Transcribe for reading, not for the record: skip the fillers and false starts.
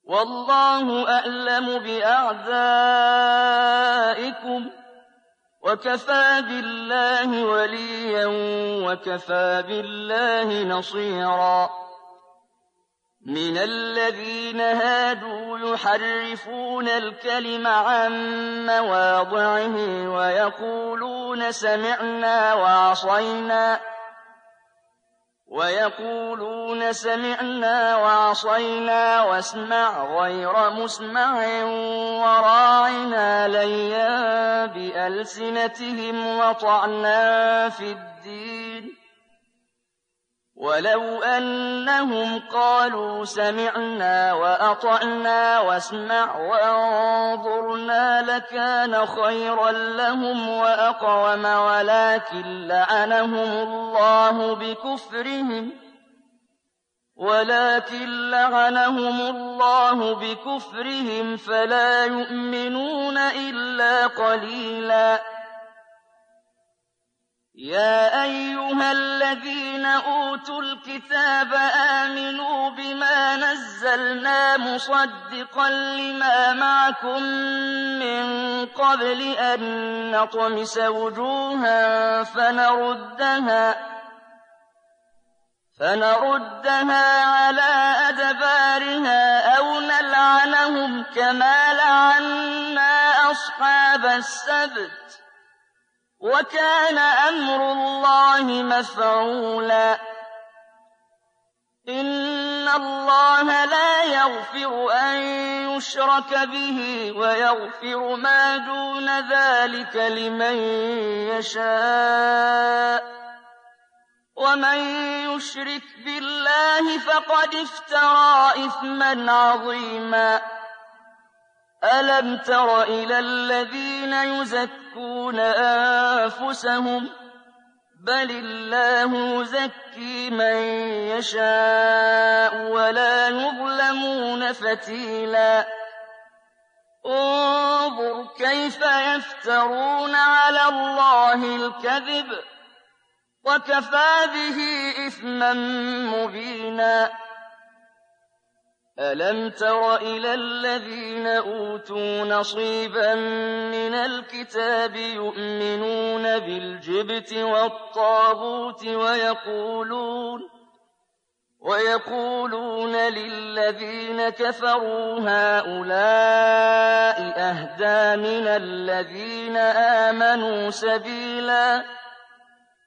وَاللَّهُ أَعْلَمُ بِأَعْدَائِكُمْ ۚ وَكَفَىٰ بِاللَّهِ وَلِيًّا وَكَفَىٰ بِاللَّهِ نَصِيرًا. مِنَ الَّذِينَ هَادُوا يُحَرِّفُونَ الْكَلِمَ عَن مَّوَاضِعِهِ وَيَقُولُونَ سَمِعْنَا وَعَصَيْنَا وَاسْمَعْ غَيْرَ مُسْمَعٍ وَرَاعِنَا لَيًّا بِأَلْسِنَتِهِمْ وَطَعْنًا فِي الدِّينِ ۚ وَلَوْ أَنَّهُمْ قَالُوا سَمِعْنَا وَأَطَعْنَا وَاسْمَعْ وَانظُرْنَا لَكَانَ خَيْرًا لَّهُمْ وَأَقْوَمَ، ولكن لعنهم الله بكفرهم فلا يؤمنون إلا قليلا. يا أيها الذين أوتوا الكتاب آمنوا بما نزلنا مصدقا لما معكم من قبل أن نطمس وجوها فنردها على أدبارها أو نلعنهم كما لعنا أصحاب السبت، وكان أمر الله مفعولا. إن الله لا يغفر أن يشرك به ويغفر ما دون ذلك لمن يشاء، ومن يشرك بالله فقد افترى إثما عظيما. ألم تر إلى الذين يزكون أنفسهم؟ بل الله يزكي من يشاء ولا يظلمون فتيلا. انظر كيف يفترون على الله الكذب وكفى به إثما مبينا. ألم تر إلى الذين أوتوا نصيبا من الكتاب يؤمنون بالجبت والطاغوت ويقولون للذين كفروا هؤلاء أهدى من الذين آمنوا سبيلا.